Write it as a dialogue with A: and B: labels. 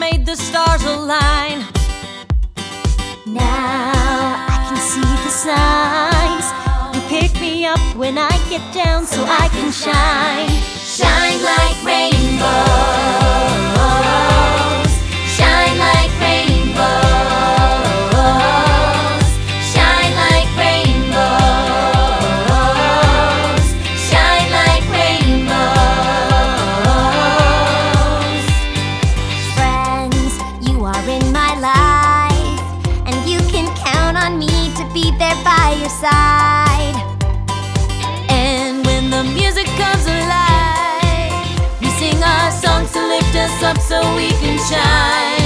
A: made the stars align. Now I can see the signs. You pick me up when I get down so I can shine. Shine like rainbows. Shine like rainbows. Shine like rainbows. Shine like rainbows. Friends, you are in my life, and you can count on me to be there by your side. And when the music comes alive, we sing our songs to lift us up so we can shine.